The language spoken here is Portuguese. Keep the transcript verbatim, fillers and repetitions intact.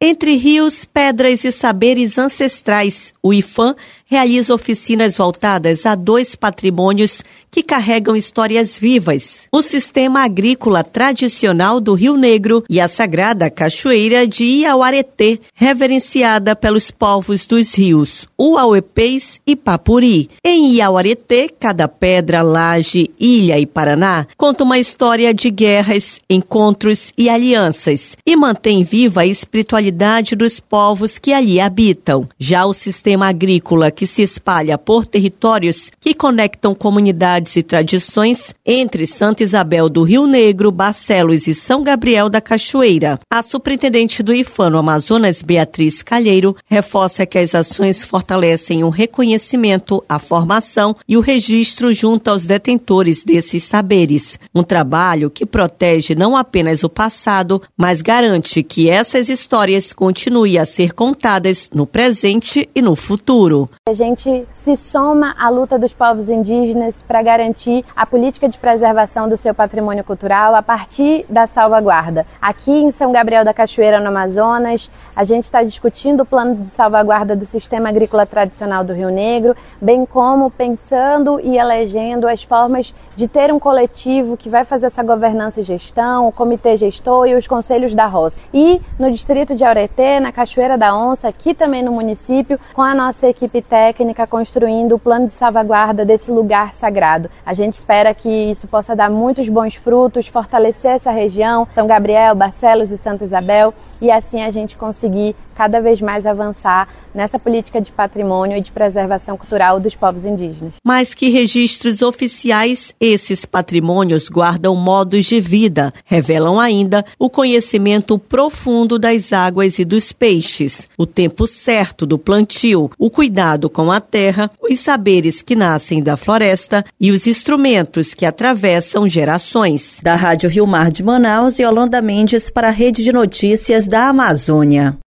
Entre rios, pedras e saberes ancestrais, o IPHAN realiza oficinas voltadas a dois patrimônios que carregam histórias vivas: o sistema agrícola tradicional do Rio Negro e a sagrada cachoeira de Iauareté, reverenciada pelos povos dos rios Uauapés e Papuri. Em Iauareté, cada pedra, laje, ilha e paraná conta uma história de guerras, encontros e alianças e mantém viva a espiritualidade dos povos que ali habitam. Já o sistema agrícola, que se espalha por territórios que conectam comunidades e tradições entre Santa Isabel do Rio Negro, Barcelos e São Gabriel da Cachoeira. A superintendente do IPHAN no Amazonas, Beatriz Calheiro, reforça que as ações fortalecem o reconhecimento, a formação e o registro junto aos detentores desses saberes. Um trabalho que protege não apenas o passado, mas garante que essas histórias continuem a ser contadas no presente e no futuro. A gente se soma à luta dos povos indígenas para garantir a política de preservação do seu patrimônio cultural a partir da salvaguarda. Aqui em São Gabriel da Cachoeira, no Amazonas, a gente está discutindo o plano de salvaguarda do sistema agrícola tradicional do Rio Negro, bem como pensando e elegendo as formas de ter um coletivo que vai fazer essa governança e gestão, o comitê gestor e os conselhos da roça. E no distrito de Iauareté, na Cachoeira da Onça, aqui também no município, com a nossa equipe técnica construindo o plano de salvaguarda desse lugar sagrado. A gente espera que isso possa dar muitos bons frutos, fortalecer essa região, São Gabriel, Barcelos e Santa Isabel, e assim a gente conseguir cada vez mais avançar nessa política de patrimônio e de preservação cultural dos povos indígenas. Mais que registros oficiais, esses patrimônios guardam modos de vida, revelam ainda o conhecimento profundo das águas e dos peixes, o tempo certo do plantio, o cuidado com a terra, os saberes que nascem da floresta e os instrumentos que atravessam gerações. Da Rádio Rio Mar de Manaus, Yolanda Mendes para a Rede de Notícias da Amazônia.